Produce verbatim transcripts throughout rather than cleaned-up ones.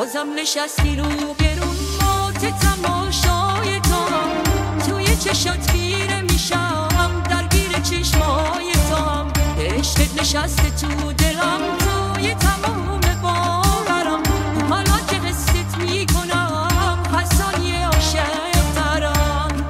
بازم نشستی رو گرون مات تماشای تو، توی چشات گیره میشم درگیر چشمای تو، عشقت نشسته تو دلم توی تمام باورم، حالا که حست میکنم حسای عاشق ترم.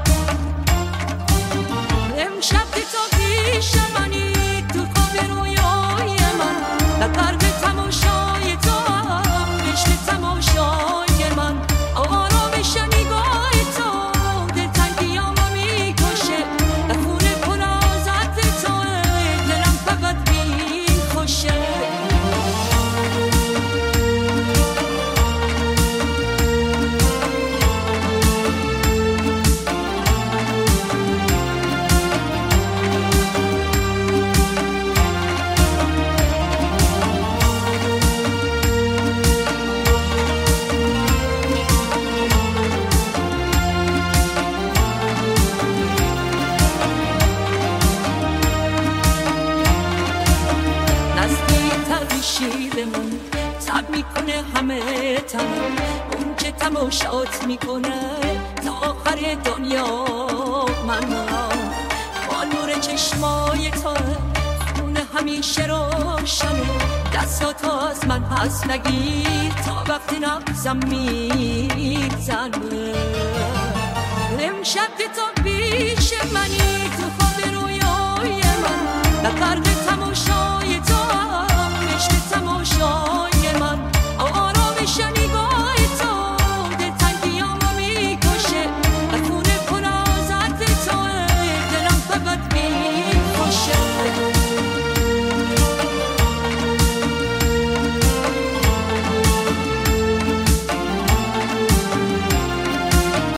امشب که تو پیش منی تو خواب رویای من، در غرق تماشای تو عشق تماشای من، آرامش نگاه تو دلتنگیامو میکشه، در خونه پر از عطر تو دلم فقط میخوشه. شیرمون تب میکنه همه تنم، اون که تماشات میکنه تا آخر دنیا. من با نور چشمای تو خونه همیشه روشنه، دستات از من پس نگیر تا وقتی نبزم میزنه. امشب که تو پیش منی تو خواب رویای من، در غرق تماشای تو عشق تماشای من، آرامش